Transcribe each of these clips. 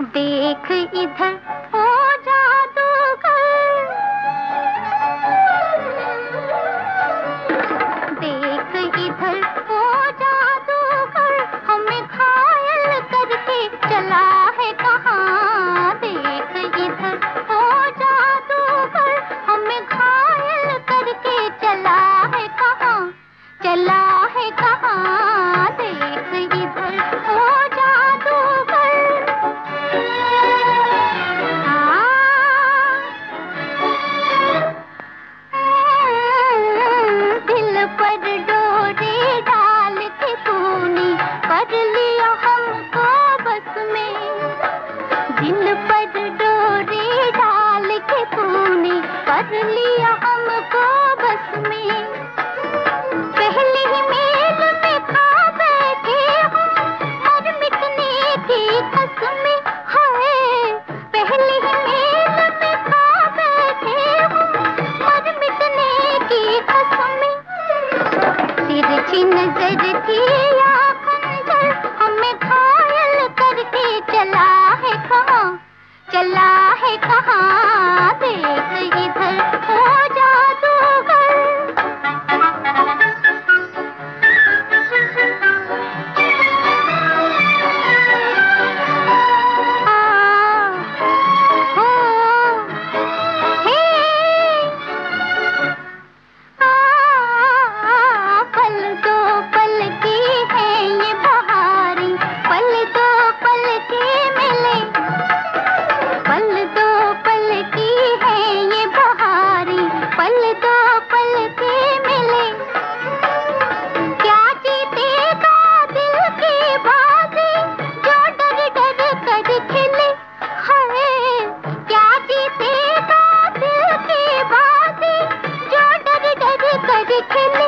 देख इधर ओ जादूगर, देख इधर ओ जादूगर, हमें घायल करके चला है कहाँ। देख इधर ओ जादूगर, हमें घायल करके चला है कहाँ, चला है कहाँ। देख इधर ओ जादूगर, दिल पर डोरी डाल के तूने कर लिया हमको बस में। दिल पर डोरी डाल के तूने कर लिया हमको बस में। पहले ही मेल में खा बैठे हम और मिटने की कसमें। हाय, पहले ही मेल में खा बैठे हम और मिटने की कसमें। तिरछी नजर की या खंजर, हमें घायल करके चला है कहाँ, चला है कहाँ। देख इधर ओ जादूगर, पल दो पल की है ये बहारें, पल दो पल के मिले। पल दो पल की है ये बहारें, पल दो पल के मिले। क्या जीतेगा दिल की बाजी, जो डर डर कर खिले। हाय, क्या जीतेगा दिल की बाजी, जो डर डर कर खिले।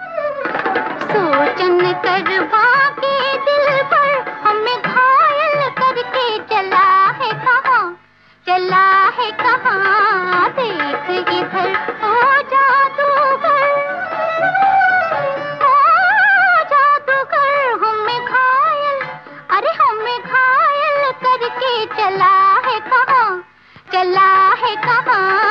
सोचन कर भागे दिल पर, हमें घायल करके चला है कहाँ, चला है कहाँ। देख इधर ओ जादूगर, ओ जादूगर, हमें घायल, अरे हमें घायल करके चला है कहाँ, चला है कहाँ।